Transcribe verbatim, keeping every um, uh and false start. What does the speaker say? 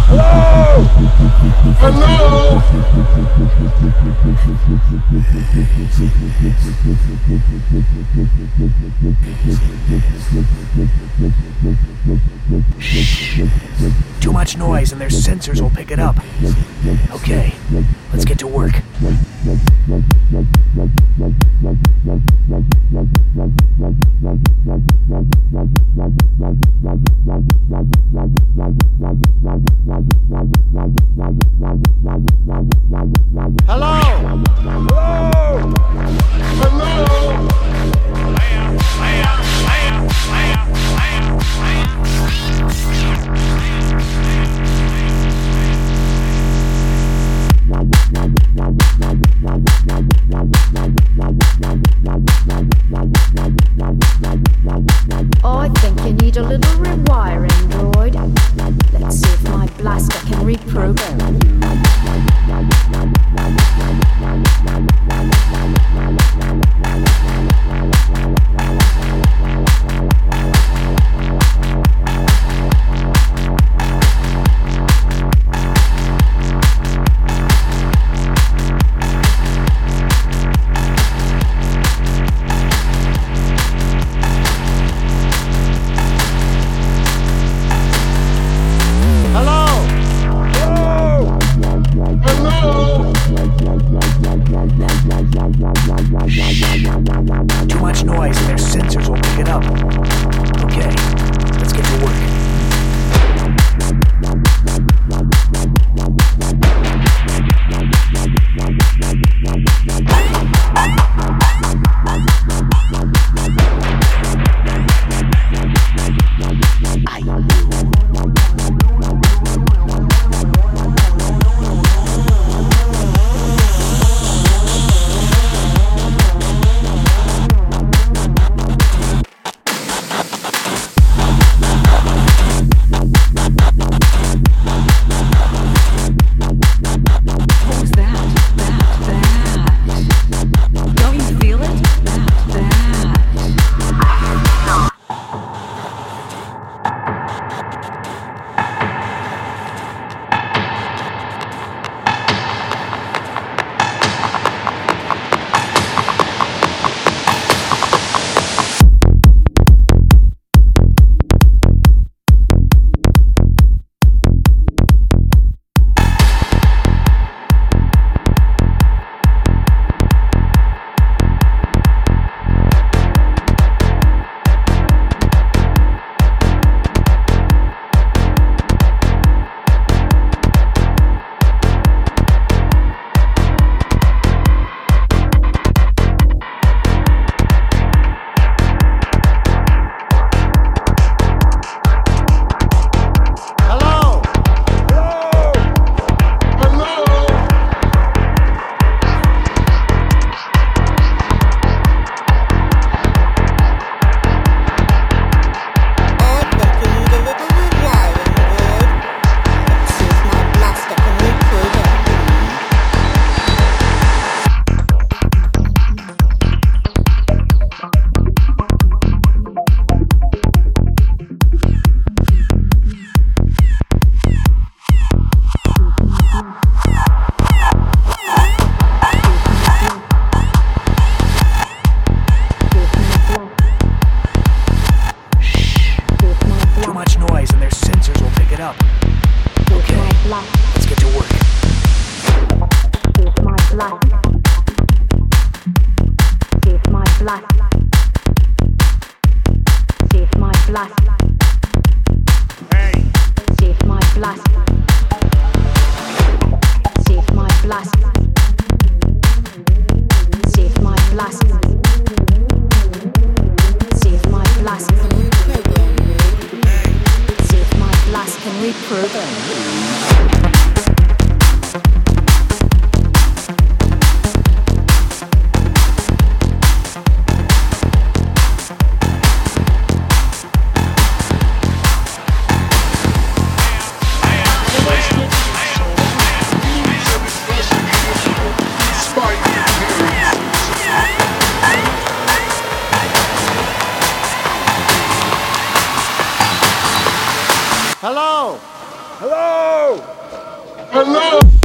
Hello? Hello? Shh. Too much noise and their sensors will pick it up. Okay, let's get to work. Hello? Hello? Hello? I think you need a little rewiring, droid. Let's see if my blaster can reprogram. Too much noise and their sensors will pick it up. Okay, let's get to work. Let's get to work. Save my blood. Save my blood. Save my blood. Hey. Save my blood. Save my blood. Save my blood. Save my blood. Save my blood. Can we program? Hello? Hello? Hello?